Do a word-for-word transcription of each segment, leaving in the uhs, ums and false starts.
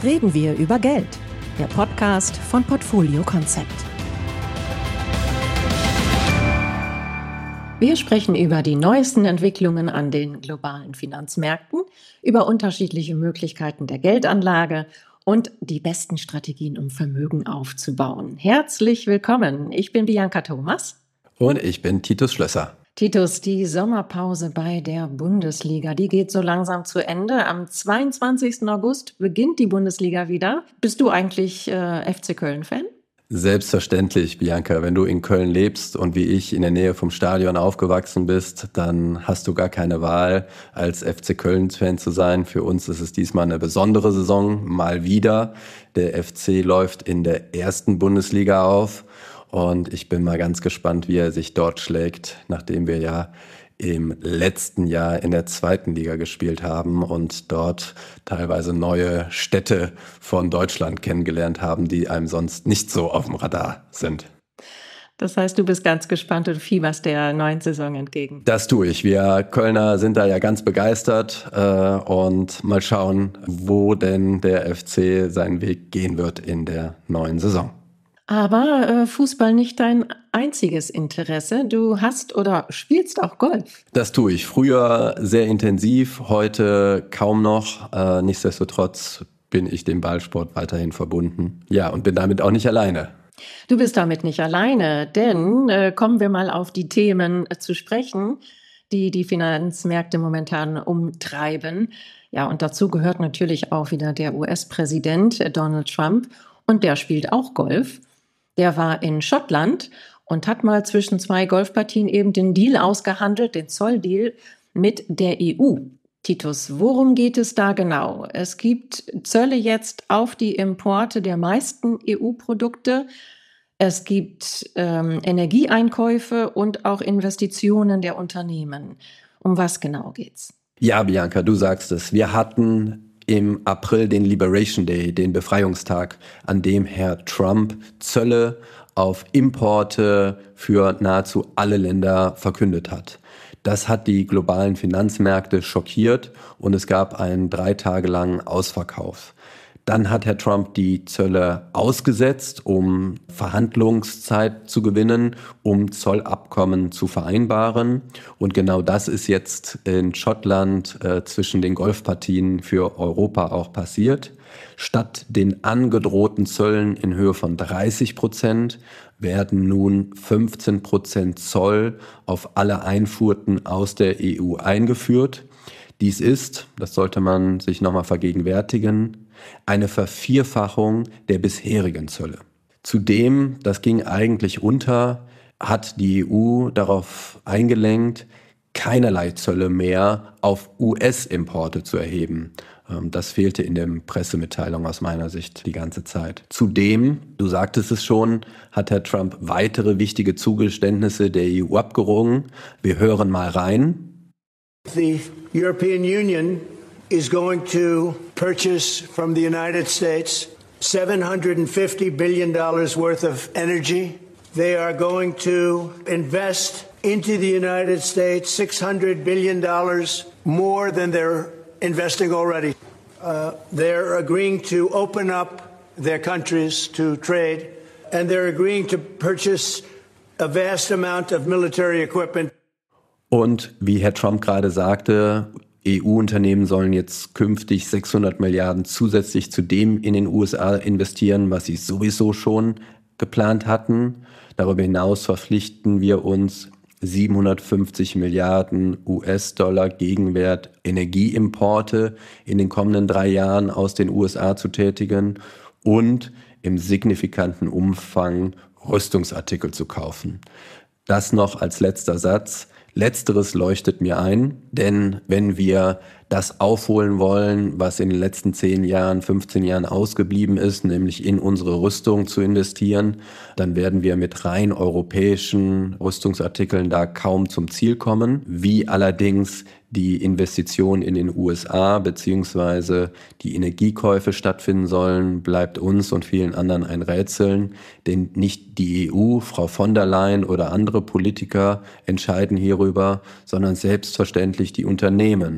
reden wir über Geld. Der Podcast von Portfolio Konzept. Wir sprechen über die neuesten Entwicklungen an den globalen Finanzmärkten, über unterschiedliche Möglichkeiten der Geldanlage und die besten Strategien, um Vermögen aufzubauen. Herzlich willkommen. Ich bin Bianca Thomas. Und ich bin Titus Schlösser. Titus, die Sommerpause bei der Bundesliga, die geht so langsam zu Ende. Am zweiundzwanzigsten August beginnt die Bundesliga wieder. Bist du eigentlich äh, F C Köln-Fan? Selbstverständlich, Bianca. Wenn du in Köln lebst und wie ich in der Nähe vom Stadion aufgewachsen bist, dann hast du gar keine Wahl, als F C Köln-Fan zu sein. Für uns ist es diesmal eine besondere Saison, mal wieder. Der F C läuft in der ersten Bundesliga auf. Und ich bin mal ganz gespannt, wie er sich dort schlägt, nachdem wir ja im letzten Jahr in der zweiten Liga gespielt haben und dort teilweise neue Städte von Deutschland kennengelernt haben, die einem sonst nicht so auf dem Radar sind. Das heißt, du bist ganz gespannt und fieberst der neuen Saison entgegen. Das tue ich. Wir Kölner sind da ja ganz begeistert äh, und mal schauen, wo denn der F C seinen Weg gehen wird in der neuen Saison. Aber äh, Fußball nicht dein einziges Interesse. Du hast oder spielst auch Golf. Das tue ich. Früher sehr intensiv, heute kaum noch. Äh, nichtsdestotrotz bin ich dem Ballsport weiterhin verbunden. Ja, und bin damit auch nicht alleine. Du bist damit nicht alleine, denn äh, kommen wir mal auf die Themen äh, zu sprechen, die die Finanzmärkte momentan umtreiben. Ja, und dazu gehört natürlich auch wieder der U S-Präsident äh, Donald Trump. Und der spielt auch Golf. Der war in Schottland und hat mal zwischen zwei Golfpartien eben den Deal ausgehandelt, den Zolldeal mit der E U. Titus, worum geht es da genau? Es gibt Zölle jetzt auf die Importe der meisten E U-Produkte. Es gibt ähm, Energieeinkäufe und auch Investitionen der Unternehmen. Um was genau geht's? Ja, Bianca, du sagst es. Wir hatten im April den Liberation Day, den Befreiungstag, an dem Herr Trump Zölle auf Importe für nahezu alle Länder verkündet hat. Das hat die globalen Finanzmärkte schockiert und es gab einen drei Tage langen Ausverkauf. Dann hat Herr Trump die Zölle ausgesetzt, um Verhandlungszeit zu gewinnen, um Zollabkommen zu vereinbaren. Und genau das ist jetzt in Schottland äh, zwischen den Golfpartien für Europa auch passiert. Statt den angedrohten Zöllen in Höhe von dreißig Prozent werden nun fünfzehn Prozent Zoll auf alle Einfuhren aus der E U eingeführt. Dies ist, das sollte man sich nochmal vergegenwärtigen, eine Vervierfachung der bisherigen Zölle. Zudem, das ging eigentlich unter, hat die E U darauf eingelenkt, keinerlei Zölle mehr auf U S-Importe zu erheben. Das fehlte in der Pressemitteilung aus meiner Sicht die ganze Zeit. Zudem, du sagtest es schon, hat Herr Trump weitere wichtige Zugeständnisse der E U abgerungen. Wir hören mal rein. The European Union is going to purchase from the United States seven hundred fifty billion dollars worth of energy. They are going to invest into the United States six hundred billion dollars more than they're investing already. Uh, they're agreeing to open up their countries to trade, and they're agreeing to purchase a vast amount of military equipment. Und wie Herr Trump gerade sagte, E U-Unternehmen sollen jetzt künftig sechshundert Milliarden zusätzlich zu dem in den U S A investieren, was sie sowieso schon geplant hatten. Darüber hinaus verpflichten wir uns, siebenhundertfünfzig Milliarden U S-Dollar Gegenwert Energieimporte in den kommenden drei Jahren aus den U S A zu tätigen und im signifikanten Umfang Rüstungsartikel zu kaufen. Das noch als letzter Satz. Letzteres leuchtet mir ein, denn wenn wir das aufholen wollen, was in den letzten zehn Jahren, fünfzehn Jahren ausgeblieben ist, nämlich in unsere Rüstung zu investieren, dann werden wir mit rein europäischen Rüstungsartikeln da kaum zum Ziel kommen. Wie allerdings die Investitionen in den U S A bzw. die Energiekäufe stattfinden sollen, bleibt uns und vielen anderen ein Rätseln, denn nicht die E U, Frau von der Leyen oder andere Politiker entscheiden hierüber, sondern selbstverständlich die Unternehmen.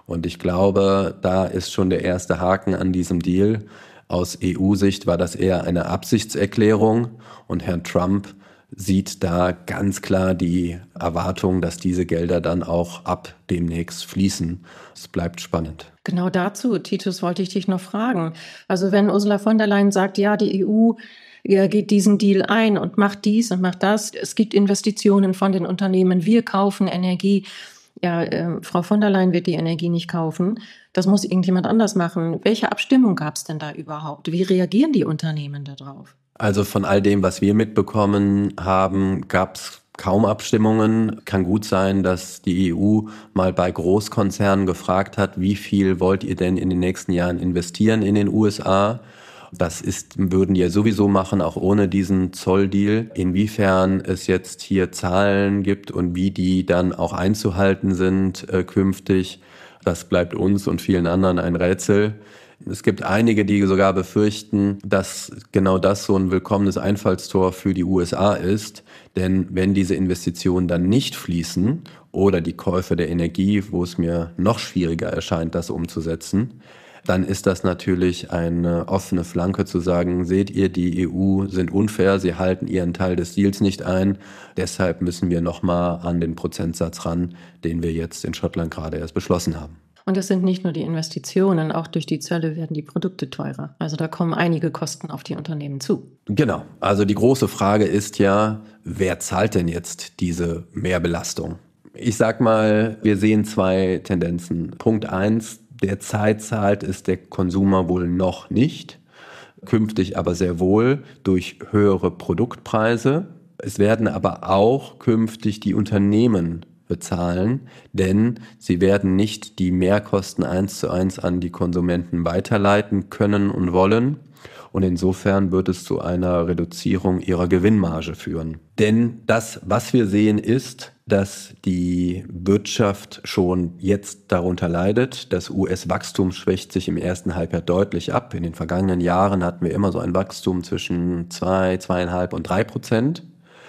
Und ich glaube, da ist schon der erste Haken an diesem Deal. Aus E U-Sicht war das eher eine Absichtserklärung und Herr Trump sieht da ganz klar die Erwartung, dass diese Gelder dann auch ab demnächst fließen. Es bleibt spannend. Genau dazu, Titus, wollte ich dich noch fragen. Also wenn Ursula von der Leyen sagt, ja, die E U ja, geht diesen Deal ein und macht dies und macht das, es gibt Investitionen von den Unternehmen, wir kaufen Energie. Ja, äh, Frau von der Leyen wird die Energie nicht kaufen. Das muss irgendjemand anders machen. Welche Abstimmung gab es denn da überhaupt? Wie reagieren die Unternehmen darauf? Also von all dem, was wir mitbekommen haben, gab es kaum Abstimmungen. Kann gut sein, dass die E U mal bei Großkonzernen gefragt hat, wie viel wollt ihr denn in den nächsten Jahren investieren in den U S A? Das ist, würden die ja sowieso machen, auch ohne diesen Zolldeal. Inwiefern es jetzt hier Zahlen gibt und wie die dann auch einzuhalten sind äh, künftig, das bleibt uns und vielen anderen ein Rätsel. Es gibt einige, die sogar befürchten, dass genau das so ein willkommenes Einfallstor für die U S A ist. Denn wenn diese Investitionen dann nicht fließen oder die Käufe der Energie, wo es mir noch schwieriger erscheint, das umzusetzen, dann ist das natürlich eine offene Flanke zu sagen, seht ihr, die E U sind unfair, sie halten ihren Teil des Deals nicht ein. Deshalb müssen wir nochmal an den Prozentsatz ran, den wir jetzt in Schottland gerade erst beschlossen haben. Und es sind nicht nur die Investitionen, auch durch die Zölle werden die Produkte teurer. Also da kommen einige Kosten auf die Unternehmen zu. Genau, also die große Frage ist ja, wer zahlt denn jetzt diese Mehrbelastung? Ich sag mal, wir sehen zwei Tendenzen. Punkt eins, derzeit zahlt es der Konsumer wohl noch nicht, künftig aber sehr wohl durch höhere Produktpreise. Es werden aber auch künftig die Unternehmen bezahlen, denn sie werden nicht die Mehrkosten eins zu eins an die Konsumenten weiterleiten können und wollen. Und insofern wird es zu einer Reduzierung ihrer Gewinnmarge führen. Denn das, was wir sehen, ist, dass die Wirtschaft schon jetzt darunter leidet. Das U S-Wachstum schwächt sich im ersten Halbjahr deutlich ab. In den vergangenen Jahren hatten wir immer so ein Wachstum zwischen zwei, zweieinhalb und drei Prozent.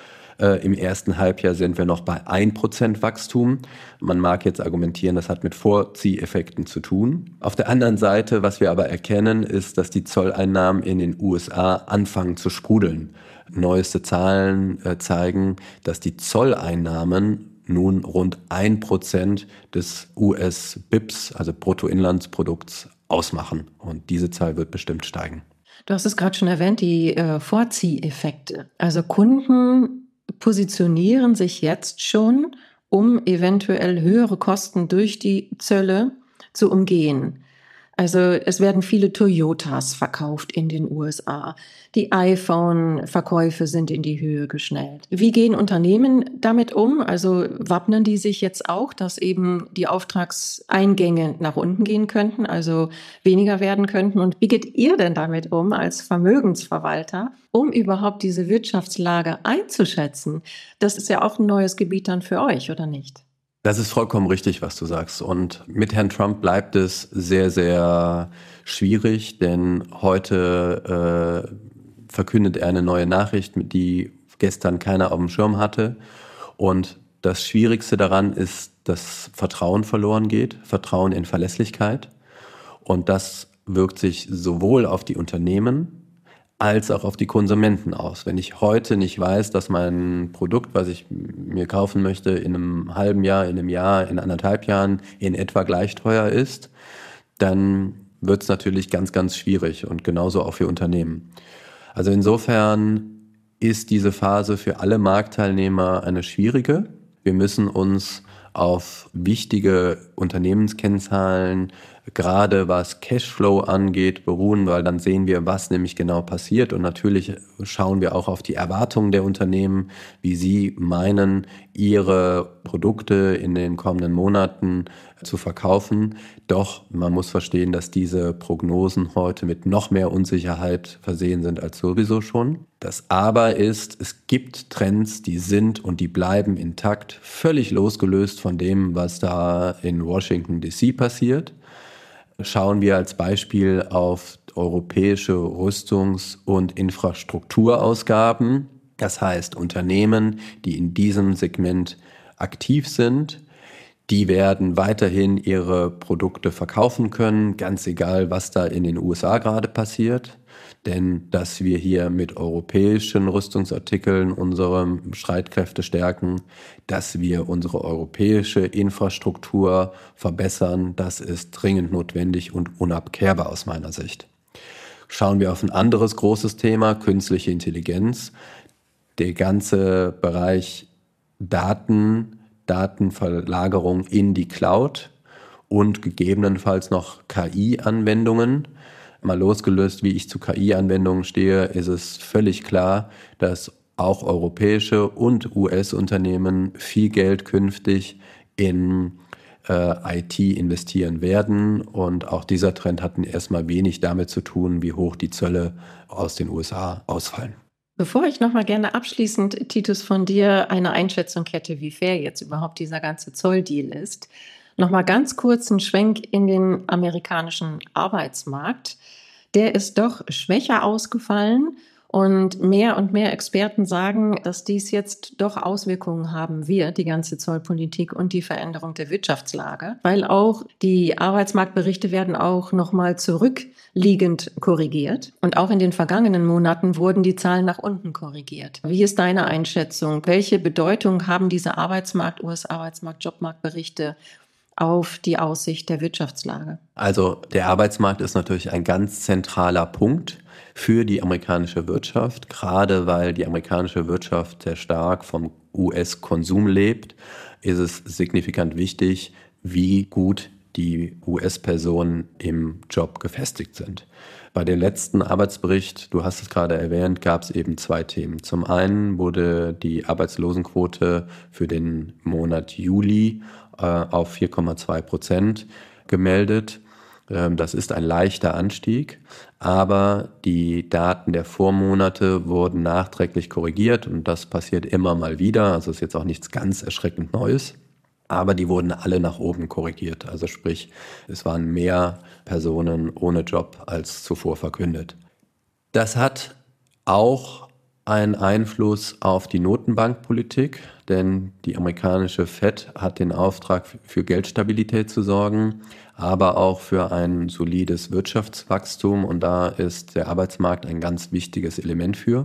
Äh, Im ersten Halbjahr sind wir noch bei ein Prozent Wachstum. Man mag jetzt argumentieren, das hat mit Vorzieheffekten zu tun. Auf der anderen Seite, was wir aber erkennen, ist, dass die Zolleinnahmen in den U S A anfangen zu sprudeln. Neueste Zahlen äh, zeigen, dass die Zolleinnahmen nun rund ein Prozent des U S-B I Ps, also Bruttoinlandsprodukts, ausmachen. Und diese Zahl wird bestimmt steigen. Du hast es gerade schon erwähnt, die äh, Vorzieheffekte. Also Kunden positionieren sich jetzt schon, um eventuell höhere Kosten durch die Zölle zu umgehen. Also es werden viele Toyotas verkauft in den U S A. Die iPhone-Verkäufe sind in die Höhe geschnellt. Wie gehen Unternehmen damit um? Also wappnen die sich jetzt auch, dass eben die Auftragseingänge nach unten gehen könnten, also weniger werden könnten? Und wie geht ihr denn damit um als Vermögensverwalter, um überhaupt diese Wirtschaftslage einzuschätzen? Das ist ja auch ein neues Gebiet dann für euch, oder nicht? Das ist vollkommen richtig, was du sagst. Und mit Herrn Trump bleibt es sehr, sehr schwierig, denn heute äh, verkündet er eine neue Nachricht, die gestern keiner auf dem Schirm hatte. Und das Schwierigste daran ist, dass Vertrauen verloren geht, Vertrauen in Verlässlichkeit. Und das wirkt sich sowohl auf die Unternehmen als auch auf die Konsumenten aus. Wenn ich heute nicht weiß, dass mein Produkt, was ich mir kaufen möchte, in einem halben Jahr, in einem Jahr, in anderthalb Jahren in etwa gleich teuer ist, dann wird es natürlich ganz, ganz schwierig und genauso auch für Unternehmen. Also insofern ist diese Phase für alle Marktteilnehmer eine schwierige. Wir müssen uns auf wichtige Unternehmenskennzahlen, gerade was Cashflow angeht, beruhen, weil dann sehen wir, was nämlich genau passiert. Und natürlich schauen wir auch auf die Erwartungen der Unternehmen, wie sie meinen, ihre Produkte in den kommenden Monaten zu verkaufen. Doch man muss verstehen, dass diese Prognosen heute mit noch mehr Unsicherheit versehen sind als sowieso schon. Das Aber ist, es gibt Trends, die sind und die bleiben intakt, völlig losgelöst von dem, was da in Washington D C passiert. Schauen wir als Beispiel auf europäische Rüstungs- und Infrastrukturausgaben. Das heißt, Unternehmen, die in diesem Segment aktiv sind, Die werden weiterhin ihre Produkte verkaufen können, ganz egal, was da in den U S A gerade passiert. Denn dass wir hier mit europäischen Rüstungsartikeln unsere Streitkräfte stärken, dass wir unsere europäische Infrastruktur verbessern, das ist dringend notwendig und unabkehrbar aus meiner Sicht. Schauen wir auf ein anderes großes Thema, künstliche Intelligenz. Der ganze Bereich Daten, Datenverlagerung in die Cloud und gegebenenfalls noch K I-Anwendungen. Mal losgelöst, wie ich zu K I-Anwendungen stehe, ist es völlig klar, dass auch europäische und U S-Unternehmen viel Geld künftig in äh, I T investieren werden. Und auch dieser Trend hat erstmal wenig damit zu tun, wie hoch die Zölle aus den U S A ausfallen. Bevor ich nochmal gerne abschließend, Titus, von dir eine Einschätzung hätte, wie fair jetzt überhaupt dieser ganze Zolldeal ist, nochmal ganz kurz einen Schwenk in den amerikanischen Arbeitsmarkt. Der ist doch schwächer ausgefallen und mehr und mehr Experten sagen, dass dies jetzt doch Auswirkungen haben wird, die ganze Zollpolitik und die Veränderung der Wirtschaftslage, weil auch die Arbeitsmarktberichte werden auch nochmal zurückliegend korrigiert und auch in den vergangenen Monaten wurden die Zahlen nach unten korrigiert. Wie ist deine Einschätzung? Welche Bedeutung haben diese Arbeitsmarkt-, U S-Arbeitsmarkt-, Jobmarktberichte auf die Aussicht der Wirtschaftslage? Also der Arbeitsmarkt ist natürlich ein ganz zentraler Punkt für die amerikanische Wirtschaft, gerade weil die amerikanische Wirtschaft sehr stark vom U S-Konsum lebt, ist es signifikant wichtig, wie gut die U S-Personen im Job gefestigt sind. Bei dem letzten Arbeitsbericht, du hast es gerade erwähnt, gab es eben zwei Themen. Zum einen wurde die Arbeitslosenquote für den Monat Juli äh, auf vier Komma zwei Prozent gemeldet. Ähm, das ist ein leichter Anstieg, aber die Daten der Vormonate wurden nachträglich korrigiert und das passiert immer mal wieder. Also ist jetzt auch nichts ganz erschreckend Neues. Aber die wurden alle nach oben korrigiert. Also sprich, es waren mehr Personen ohne Job als zuvor verkündet. Das hat auch einen Einfluss auf die Notenbankpolitik, denn die amerikanische Fed hat den Auftrag, für Geldstabilität zu sorgen, aber auch für ein solides Wirtschaftswachstum. Und da ist der Arbeitsmarkt ein ganz wichtiges Element für.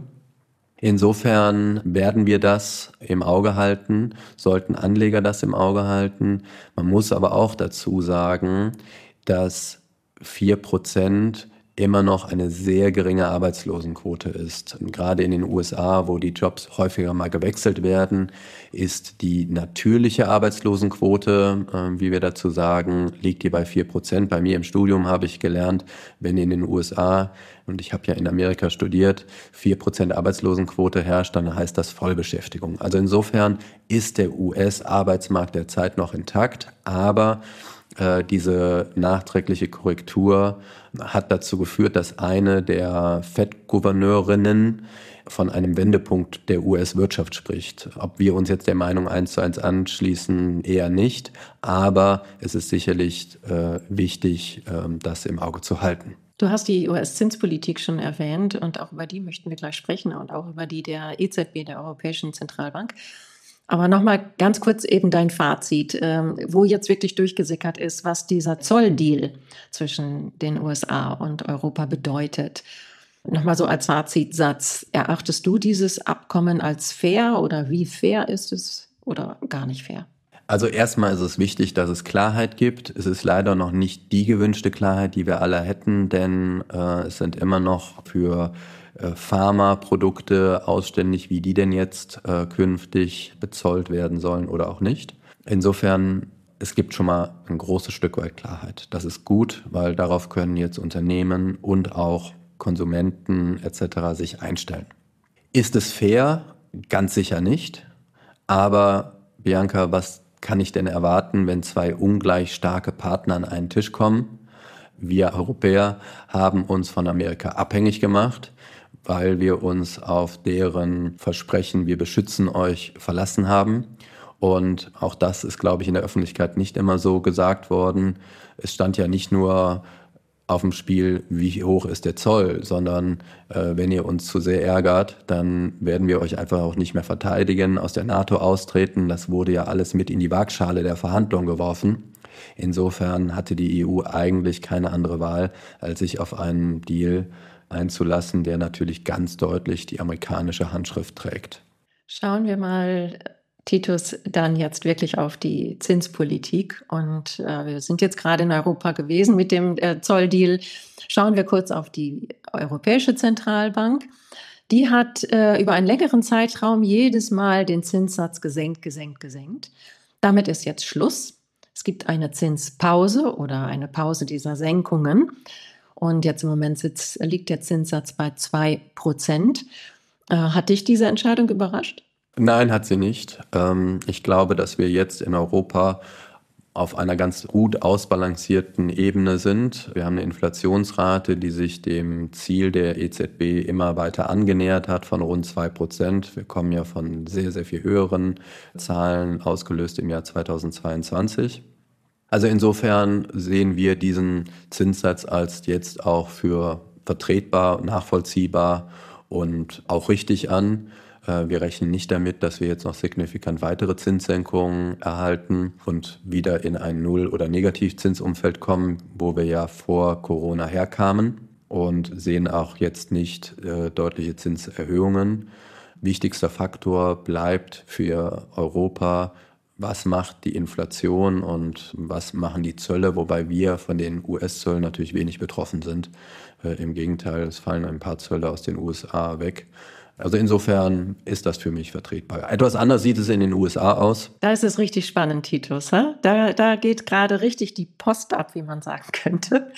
Insofern werden wir das im Auge halten, sollten Anleger das im Auge halten. Man muss aber auch dazu sagen, dass vier Prozent immer noch eine sehr geringe Arbeitslosenquote ist. Und gerade in den U S A, wo die Jobs häufiger mal gewechselt werden, ist die natürliche Arbeitslosenquote, äh, wie wir dazu sagen, liegt hier bei vier Prozent. Bei mir im Studium habe ich gelernt, wenn in den U S A, und ich habe ja in Amerika studiert, vier Prozent Arbeitslosenquote herrscht, dann heißt das Vollbeschäftigung. Also insofern ist der U S-Arbeitsmarkt derzeit noch intakt, aber äh, diese nachträgliche Korrektur hat dazu geführt, dass eine der Fed-Gouverneurinnen von einem Wendepunkt der U S-Wirtschaft spricht. Ob wir uns jetzt der Meinung eins zu eins anschließen, eher nicht. Aber es ist sicherlich äh, wichtig, äh, das im Auge zu halten. Du hast die U S-Zinspolitik schon erwähnt und auch über die möchten wir gleich sprechen und auch über die der E Z B, der Europäischen Zentralbank. Aber nochmal ganz kurz eben dein Fazit, ähm, wo jetzt wirklich durchgesickert ist, was dieser Zolldeal zwischen den U S A und Europa bedeutet. Nochmal so als Fazitsatz, erachtest du dieses Abkommen als fair oder wie fair ist es oder gar nicht fair? Also erstmal ist es wichtig, dass es Klarheit gibt. Es ist leider noch nicht die gewünschte Klarheit, die wir alle hätten, denn äh, es sind immer noch für äh, Pharmaprodukte ausständig, wie die denn jetzt äh, künftig bezollt werden sollen oder auch nicht. Insofern, es gibt schon mal ein großes Stück weit Klarheit. Das ist gut, weil darauf können jetzt Unternehmen und auch Konsumenten et cetera sich einstellen. Ist es fair? Ganz sicher nicht. Aber Bianca, was kann ich denn erwarten, wenn zwei ungleich starke Partner an einen Tisch kommen? Wir Europäer haben uns von Amerika abhängig gemacht, weil wir uns auf deren Versprechen, wir beschützen euch, verlassen haben. Und auch das ist, glaube ich, in der Öffentlichkeit nicht immer so gesagt worden. Es stand ja nicht nur auf dem Spiel, wie hoch ist der Zoll, sondern äh, wenn ihr uns zu sehr ärgert, dann werden wir euch einfach auch nicht mehr verteidigen, aus der NATO austreten. Das wurde ja alles mit in die Waagschale der Verhandlungen geworfen. Insofern hatte die E U eigentlich keine andere Wahl, als sich auf einen Deal einzulassen, der natürlich ganz deutlich die amerikanische Handschrift trägt. Schauen wir mal, Titus, dann jetzt wirklich auf die Zinspolitik. Und äh, wir sind jetzt gerade in Europa gewesen mit dem äh, Zolldeal. Schauen wir kurz auf die Europäische Zentralbank. Die hat äh, über einen längeren Zeitraum jedes Mal den Zinssatz gesenkt, gesenkt, gesenkt. Damit ist jetzt Schluss. Es gibt eine Zinspause oder eine Pause dieser Senkungen. Und jetzt im Moment sitzt, liegt der Zinssatz bei zwei Prozent. Äh, hat dich diese Entscheidung überrascht? Nein, hat sie nicht. Ich glaube, dass wir jetzt in Europa auf einer ganz gut ausbalancierten Ebene sind. Wir haben eine Inflationsrate, die sich dem Ziel der E Z B immer weiter angenähert hat, von rund zwei Prozent. Wir kommen ja von sehr, sehr viel höheren Zahlen, ausgelöst im Jahr zweitausendzweiundzwanzig. Also insofern sehen wir diesen Zinssatz als jetzt auch für vertretbar, nachvollziehbar und auch richtig an. Wir rechnen nicht damit, dass wir jetzt noch signifikant weitere Zinssenkungen erhalten und wieder in ein Null- oder Negativzinsumfeld kommen, wo wir ja vor Corona herkamen, und sehen auch jetzt nicht äh, deutliche Zinserhöhungen. Wichtigster Faktor bleibt für Europa, was macht die Inflation und was machen die Zölle, wobei wir von den U S-Zöllen natürlich wenig betroffen sind. Äh, Im Gegenteil, es fallen ein paar Zölle aus den U S A weg. Also insofern ist das für mich vertretbar. Etwas anders sieht es in den U S A aus. Da ist es richtig spannend, Titus. He? Da, da geht gerade richtig die Post ab, wie man sagen könnte.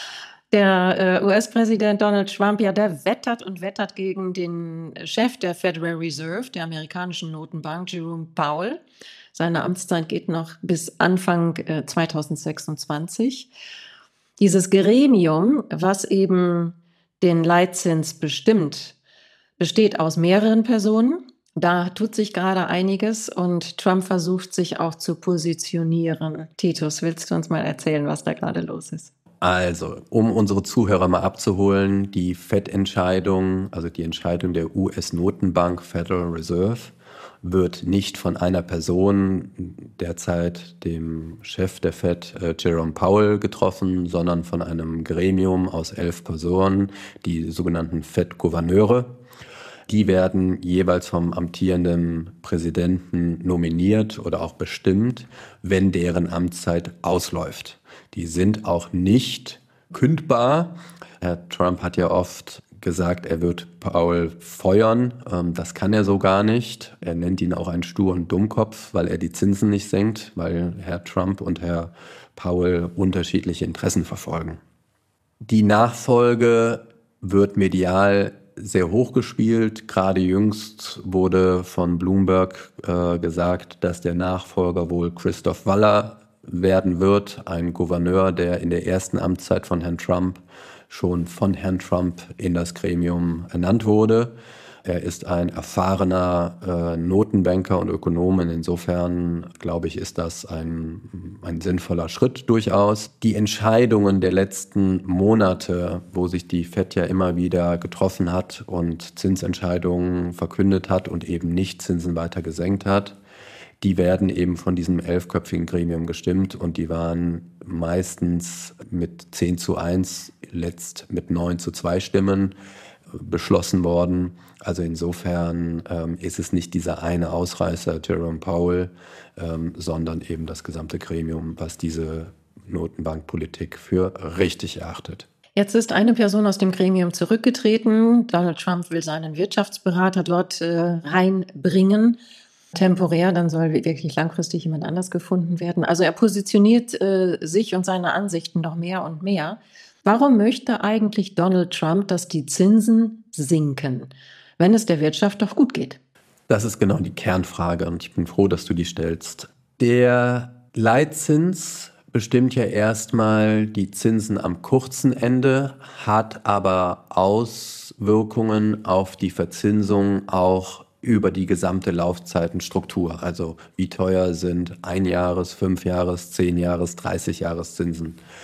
Der äh, U S-Präsident Donald Trump, ja, der wettert und wettert gegen den Chef der Federal Reserve, der amerikanischen Notenbank, Jerome Powell. Seine Amtszeit geht noch bis Anfang äh, zweitausendsechsundzwanzig. Dieses Gremium, was eben den Leitzins bestimmt, besteht aus mehreren Personen. Da tut sich gerade einiges und Trump versucht sich auch zu positionieren. Titus, willst du uns mal erzählen, was da gerade los ist? Also, um unsere Zuhörer mal abzuholen, die Fed-Entscheidung, also die Entscheidung der U S-Notenbank Federal Reserve, wird nicht von einer Person, derzeit dem Chef der Fed, äh, Jerome Powell, getroffen, sondern von einem Gremium aus elf Personen, die sogenannten Fed-Gouverneure. Die werden jeweils vom amtierenden Präsidenten nominiert oder auch bestimmt, wenn deren Amtszeit ausläuft. Die sind auch nicht kündbar. Herr Trump hat ja oft gesagt, er wird Powell feuern. Das kann er so gar nicht. Er nennt ihn auch einen sturen Dummkopf, weil er die Zinsen nicht senkt, weil Herr Trump und Herr Powell unterschiedliche Interessen verfolgen. Die Nachfolge wird medial sehr hochgespielt. Gerade jüngst wurde von Bloomberg äh, gesagt, dass der Nachfolger wohl Christoph Waller werden wird, ein Gouverneur, der in der ersten Amtszeit von Herrn Trump schon von Herrn Trump in das Gremium ernannt wurde. Er ist ein erfahrener äh, Notenbanker und Ökonom. Insofern, glaube ich, ist das ein, ein sinnvoller Schritt durchaus. Die Entscheidungen der letzten Monate, wo sich die Fed ja immer wieder getroffen hat und Zinsentscheidungen verkündet hat und eben nicht Zinsen weiter gesenkt hat, die werden eben von diesem elfköpfigen Gremium gestimmt und die waren meistens mit zehn zu eins, letzt mit neun zu zwei Stimmen beschlossen worden. Also insofern ähm, ist es nicht dieser eine Ausreißer, Jerome Powell, ähm, sondern eben das gesamte Gremium, was diese Notenbankpolitik für richtig erachtet. Jetzt ist eine Person aus dem Gremium zurückgetreten. Donald Trump will seinen Wirtschaftsberater dort äh, reinbringen. Temporär, dann soll wirklich langfristig jemand anders gefunden werden. Also er positioniert äh, sich und seine Ansichten noch mehr und mehr. Warum möchte eigentlich Donald Trump, dass die Zinsen sinken, wenn es der Wirtschaft doch gut geht? Das ist genau die Kernfrage und ich bin froh, dass du die stellst. Der Leitzins bestimmt ja erstmal die Zinsen am kurzen Ende, hat aber Auswirkungen auf die Verzinsung auch über die gesamte Laufzeitenstruktur. Also wie teuer sind Einjahres-, Fünfjahres-, Zehnjahres-, dreißigjahres Zinsen.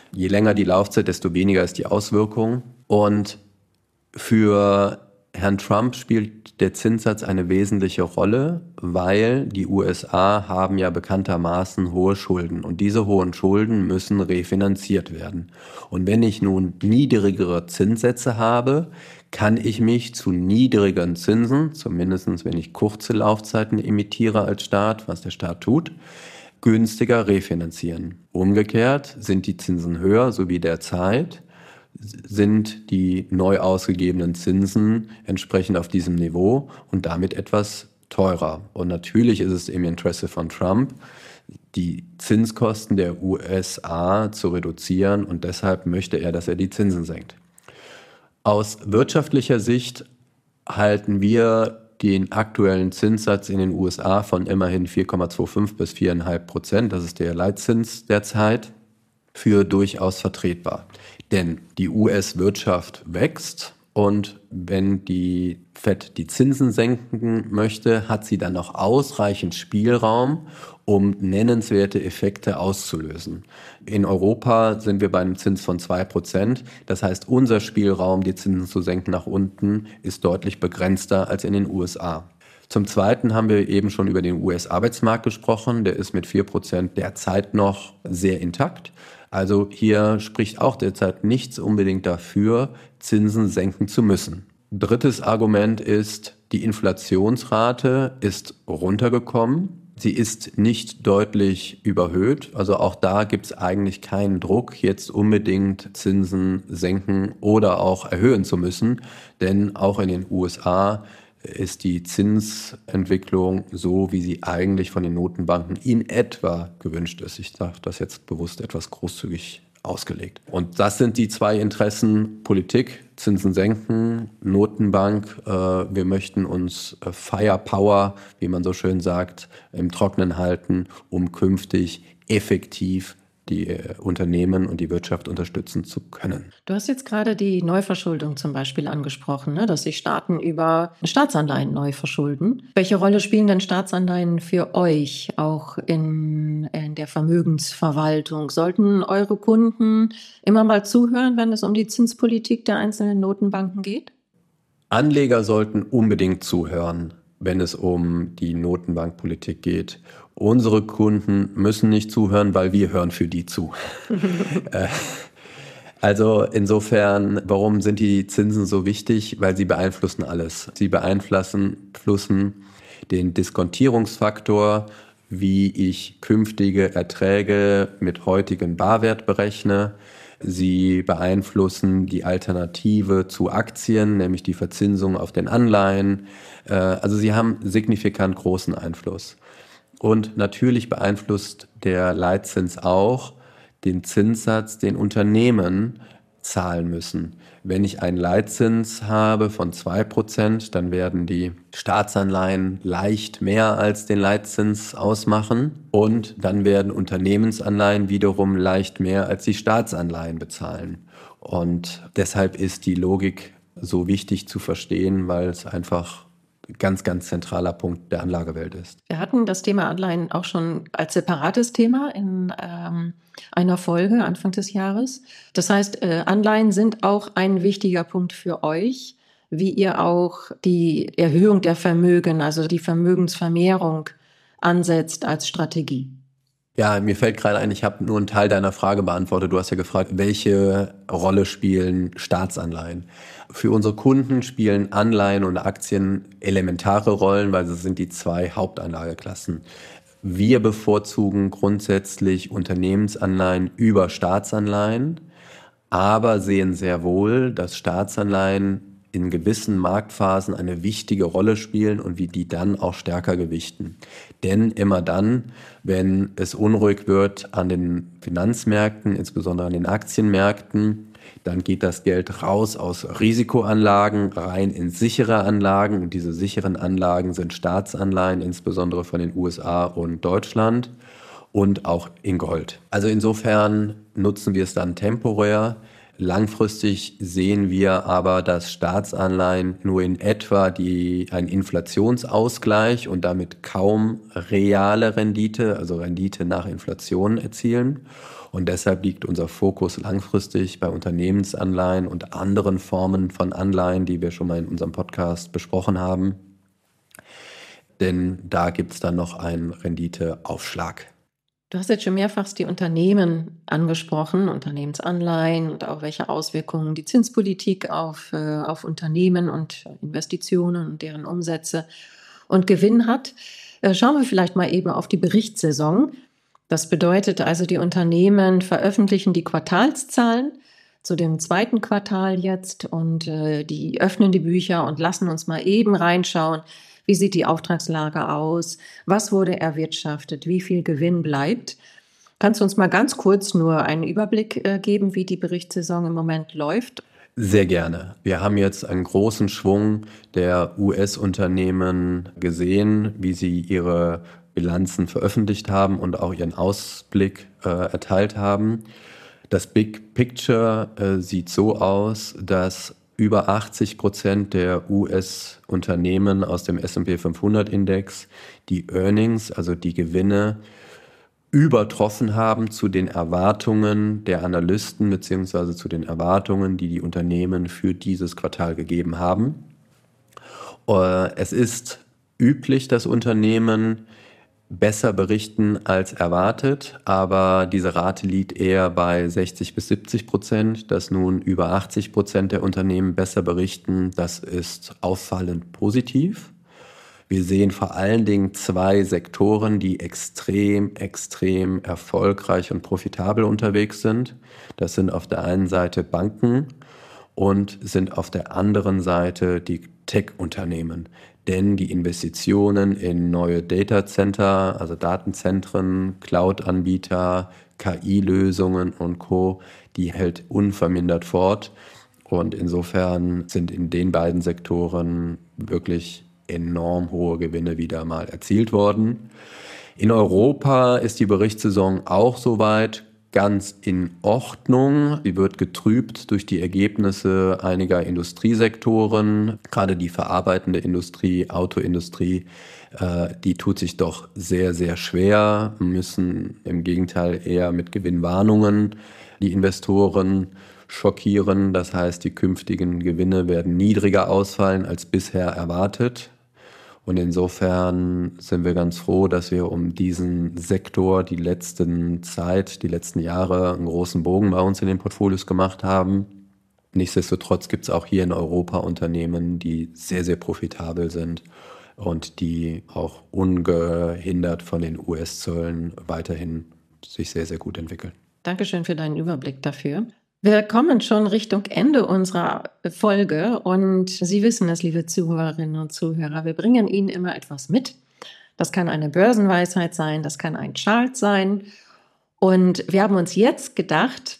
Je länger die Laufzeit, desto weniger ist die Auswirkung. Und für Herrn Trump spielt der Zinssatz eine wesentliche Rolle, weil die U S A haben ja bekanntermaßen hohe Schulden und diese hohen Schulden müssen refinanziert werden. Und wenn ich nun niedrigere Zinssätze habe, kann ich mich zu niedrigeren Zinsen, zumindest wenn ich kurze Laufzeiten emittiere als Staat, was der Staat tut, günstiger refinanzieren. Umgekehrt sind die Zinsen höher, so wie derzeit, sind die neu ausgegebenen Zinsen entsprechend auf diesem Niveau und damit etwas teurer. Und natürlich ist es im Interesse von Trump, die Zinskosten der U S A zu reduzieren und deshalb möchte er, dass er die Zinsen senkt. Aus wirtschaftlicher Sicht halten wir den aktuellen Zinssatz in den U S A von immerhin vier Komma fünfundzwanzig bis vier Komma fünf Prozent, das ist der Leitzins derzeit, für durchaus vertretbar. Denn die U S-Wirtschaft wächst und wenn die Fed die Zinsen senken möchte, hat sie dann noch ausreichend Spielraum, um nennenswerte Effekte auszulösen. In Europa sind wir bei einem Zins von zwei Prozent. Das heißt, unser Spielraum, die Zinsen zu senken nach unten, ist deutlich begrenzter als in den U S A. Zum Zweiten haben wir eben schon über den U S-Arbeitsmarkt gesprochen. Der ist mit vier Prozent derzeit noch sehr intakt. Also hier spricht auch derzeit nichts unbedingt dafür, Zinsen senken zu müssen. Drittes Argument ist, die Inflationsrate ist runtergekommen. Sie ist nicht deutlich überhöht. Also auch da gibt es eigentlich keinen Druck, jetzt unbedingt Zinsen senken oder auch erhöhen zu müssen. Denn auch in den U S A ist die Zinsentwicklung so, wie sie eigentlich von den Notenbanken in etwa gewünscht ist. Ich sage das jetzt bewusst etwas großzügig ausgelegt. Und das sind die zwei Interessen: Politik, Zinsen senken, Notenbank. Äh, wir möchten uns äh, Firepower, wie man so schön sagt, im Trockenen halten, um künftig effektiv die äh, Unternehmen und die Wirtschaft unterstützen zu können. Du hast jetzt gerade die Neuverschuldung zum Beispiel angesprochen, ne? Dass sich Staaten über Staatsanleihen neu verschulden. Welche Rolle spielen denn Staatsanleihen für euch auch in, in der Vermögensverwaltung? Sollten eure Kunden immer mal zuhören, wenn es um die Zinspolitik der einzelnen Notenbanken geht? Anleger sollten unbedingt zuhören, wenn es um die Notenbankpolitik geht. Unsere Kunden müssen nicht zuhören, weil wir hören für die zu. Also insofern, warum sind die Zinsen so wichtig? Weil sie beeinflussen alles. Sie beeinflussen den Diskontierungsfaktor, wie ich künftige Erträge mit heutigem Barwert berechne. Sie beeinflussen die Alternative zu Aktien, nämlich die Verzinsung auf den Anleihen. Also sie haben signifikant großen Einfluss. Und natürlich beeinflusst der Leitzins auch den Zinssatz, den Unternehmen zahlen müssen. Wenn ich einen Leitzins habe von zwei Prozent, dann werden die Staatsanleihen leicht mehr als den Leitzins ausmachen und dann werden Unternehmensanleihen wiederum leicht mehr als die Staatsanleihen bezahlen. Und deshalb ist die Logik so wichtig zu verstehen, weil es einfach ganz, ganz zentraler Punkt der Anlagewelt ist. Wir hatten das Thema Anleihen auch schon als separates Thema in ähm, einer Folge Anfang des Jahres. Das heißt, äh, Anleihen sind auch ein wichtiger Punkt für euch, wie ihr auch die Erhöhung der Vermögen, also die Vermögensvermehrung ansetzt als Strategie. Ja, mir fällt gerade ein, ich habe nur einen Teil deiner Frage beantwortet. Du hast ja gefragt, welche Rolle spielen Staatsanleihen? Für unsere Kunden spielen Anleihen und Aktien elementare Rollen, weil es sind die zwei Hauptanlageklassen. Wir bevorzugen grundsätzlich Unternehmensanleihen über Staatsanleihen, aber sehen sehr wohl, dass Staatsanleihen in gewissen Marktphasen eine wichtige Rolle spielen und wie die dann auch stärker gewichten. Denn immer dann, wenn es unruhig wird an den Finanzmärkten, insbesondere an den Aktienmärkten, dann geht das Geld raus aus Risikoanlagen rein in sichere Anlagen. Und diese sicheren Anlagen sind Staatsanleihen, insbesondere von den U S A und Deutschland und auch in Gold. Also insofern nutzen wir es dann temporär. Langfristig sehen wir aber, dass Staatsanleihen nur in etwa die, einen Inflationsausgleich und damit kaum reale Rendite, also Rendite nach Inflation erzielen. Und deshalb liegt unser Fokus langfristig bei Unternehmensanleihen und anderen Formen von Anleihen, die wir schon mal in unserem Podcast besprochen haben. Denn da gibt es dann noch einen Renditeaufschlag. Du hast jetzt schon mehrfach die Unternehmen angesprochen, Unternehmensanleihen und auch welche Auswirkungen die Zinspolitik auf, äh, auf Unternehmen und Investitionen und deren Umsätze und Gewinn hat. Äh, schauen wir vielleicht mal eben auf die Berichtssaison. Das bedeutet also, die Unternehmen veröffentlichen die Quartalszahlen zu dem zweiten Quartal jetzt und äh, die öffnen die Bücher und lassen uns mal eben reinschauen, wie sieht die Auftragslage aus, was wurde erwirtschaftet, wie viel Gewinn bleibt. Kannst du uns mal ganz kurz nur einen Überblick äh, geben, wie die Berichtssaison im Moment läuft? Sehr gerne. Wir haben jetzt einen großen Schwung der U S-Unternehmen gesehen, wie sie ihre Bilanzen veröffentlicht haben und auch ihren Ausblick äh, erteilt haben. Das Big Picture äh, sieht so aus, dass über achtzig Prozent der U S-Unternehmen aus dem S und P fünfhundert Index die Earnings, also die Gewinne, übertroffen haben zu den Erwartungen der Analysten beziehungsweise zu den Erwartungen, die die Unternehmen für dieses Quartal gegeben haben. Es ist üblich, dass Unternehmen besser berichten als erwartet, aber diese Rate liegt eher bei sechzig bis siebzig Prozent, dass nun über achtzig Prozent der Unternehmen besser berichten. Das ist auffallend positiv. Wir sehen vor allen Dingen zwei Sektoren, die extrem, extrem erfolgreich und profitabel unterwegs sind. Das sind auf der einen Seite Banken und sind auf der anderen Seite die Tech-Unternehmen. Denn die Investitionen in neue Datacenter, also Datenzentren, Cloud-Anbieter, K I-Lösungen und Co., die hält unvermindert fort. Und insofern sind in den beiden Sektoren wirklich enorm hohe Gewinne wieder mal erzielt worden. In Europa ist die Berichtssaison auch soweit ganz in Ordnung. Sie wird getrübt durch die Ergebnisse einiger Industriesektoren. Gerade die verarbeitende Industrie, Autoindustrie, äh, die tut sich doch sehr, sehr schwer, müssen im Gegenteil eher mit Gewinnwarnungen die Investoren schockieren. Das heißt, die künftigen Gewinne werden niedriger ausfallen als bisher erwartet. Und insofern sind wir ganz froh, dass wir um diesen Sektor die letzten Zeit, die letzten Jahre einen großen Bogen bei uns in den Portfolios gemacht haben. Nichtsdestotrotz gibt es auch hier in Europa Unternehmen, die sehr, sehr profitabel sind und die auch ungehindert von den U S-Zöllen weiterhin sich sehr, sehr gut entwickeln. Dankeschön für deinen Überblick dafür. Wir kommen schon Richtung Ende unserer Folge und Sie wissen es, liebe Zuhörerinnen und Zuhörer, wir bringen Ihnen immer etwas mit. Das kann eine Börsenweisheit sein, das kann ein Chart sein. Und wir haben uns jetzt gedacht,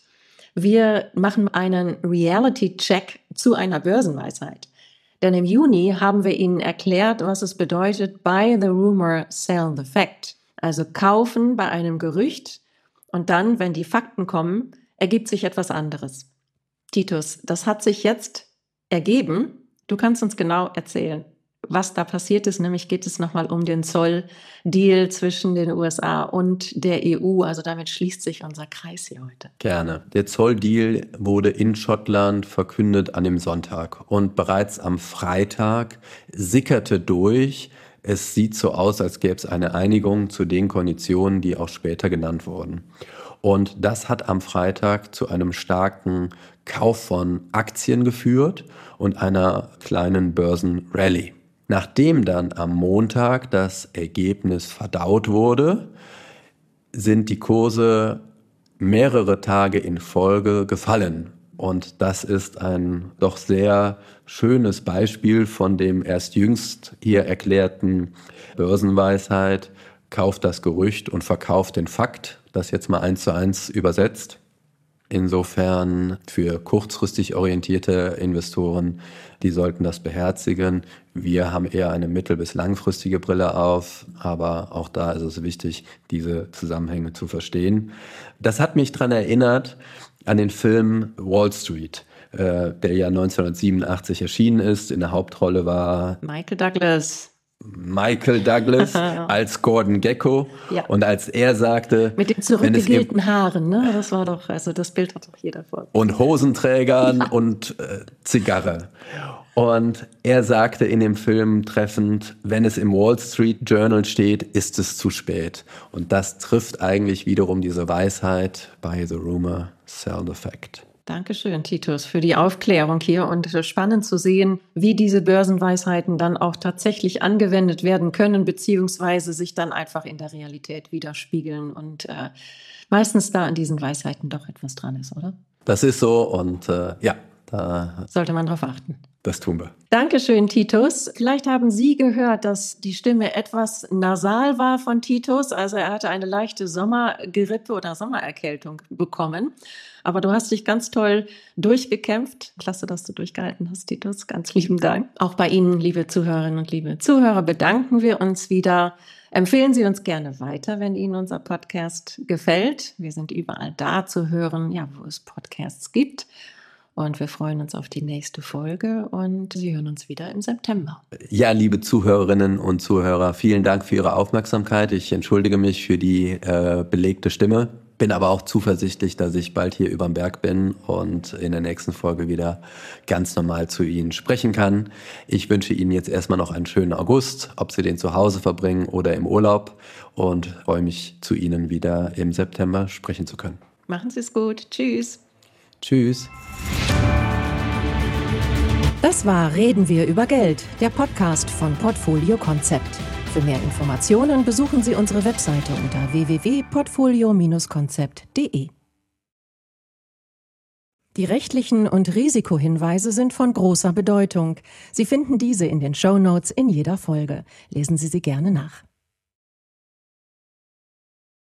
wir machen einen Reality-Check zu einer Börsenweisheit. Denn im Juni haben wir Ihnen erklärt, was es bedeutet, buy the rumor, sell the fact. Also kaufen bei einem Gerücht und dann, wenn die Fakten kommen, ergibt sich etwas anderes. Titus, das hat sich jetzt ergeben. Du kannst uns genau erzählen, was da passiert ist. Nämlich geht es nochmal um den Zolldeal zwischen den U S A und der E U. Also damit schließt sich unser Kreis hier heute. Gerne. Der Zolldeal wurde in Schottland verkündet an dem Sonntag. Und bereits am Freitag sickerte durch, es sieht so aus, als gäbe es eine Einigung zu den Konditionen, die auch später genannt wurden. Und das hat am Freitag zu einem starken Kauf von Aktien geführt und einer kleinen Börsenrallye. Nachdem dann am Montag das Ergebnis verdaut wurde, sind die Kurse mehrere Tage in Folge gefallen. Und das ist ein doch sehr schönes Beispiel von dem erst jüngst hier erklärten Börsenweisheit: kauft das Gerücht und verkauft den Fakt. Das jetzt mal eins zu eins übersetzt. Insofern für kurzfristig orientierte Investoren, die sollten das beherzigen. Wir haben eher eine mittel- bis langfristige Brille auf, aber auch da ist es wichtig, diese Zusammenhänge zu verstehen. Das hat mich daran erinnert an den Film Wall Street, äh, der ja neunzehnhundertsiebenundachtzig erschienen ist. In der Hauptrolle war Michael Douglas. Michael Douglas als Gordon Gekko. Ja. Und als er sagte... Mit den zurückgegelten Haaren, ne? Das war doch, also das Bild hat doch jeder vor. Und Hosenträgern ja. und äh, Zigarre. Und er sagte in dem Film treffend, wenn es im Wall Street Journal steht, ist es zu spät. Und das trifft eigentlich wiederum diese Weisheit, buy the rumor, sell the fact. Dankeschön, Titus, für die Aufklärung hier und spannend zu sehen, wie diese Börsenweisheiten dann auch tatsächlich angewendet werden können, beziehungsweise sich dann einfach in der Realität widerspiegeln und äh, meistens da an diesen Weisheiten doch etwas dran ist, oder? Das ist so und äh, ja, da sollte man drauf achten. Das tun wir. Dankeschön, Titus. Vielleicht haben Sie gehört, dass die Stimme etwas nasal war von Titus. Also er hatte eine leichte Sommergrippe oder Sommererkältung bekommen. Aber du hast dich ganz toll durchgekämpft. Klasse, dass du durchgehalten hast, Titus. Ganz lieben Dank. Auch bei Ihnen, liebe Zuhörerinnen und liebe Zuhörer, bedanken wir uns wieder. Empfehlen Sie uns gerne weiter, wenn Ihnen unser Podcast gefällt. Wir sind überall da zu hören, ja, wo es Podcasts gibt. Und wir freuen uns auf die nächste Folge und Sie hören uns wieder im September. Ja, liebe Zuhörerinnen und Zuhörer, vielen Dank für Ihre Aufmerksamkeit. Ich entschuldige mich für die äh, belegte Stimme, bin aber auch zuversichtlich, dass ich bald hier überm Berg bin und in der nächsten Folge wieder ganz normal zu Ihnen sprechen kann. Ich wünsche Ihnen jetzt erstmal noch einen schönen August, ob Sie den zu Hause verbringen oder im Urlaub, und freue mich, zu Ihnen wieder im September sprechen zu können. Machen Sie es gut. Tschüss. Tschüss. Das war Reden wir über Geld, der Podcast von Portfolio Concept. Für mehr Informationen besuchen Sie unsere Webseite unter w w w punkt portfolio Bindestrich concept punkt de. Die rechtlichen und Risikohinweise sind von großer Bedeutung. Sie finden diese in den Shownotes in jeder Folge. Lesen Sie sie gerne nach.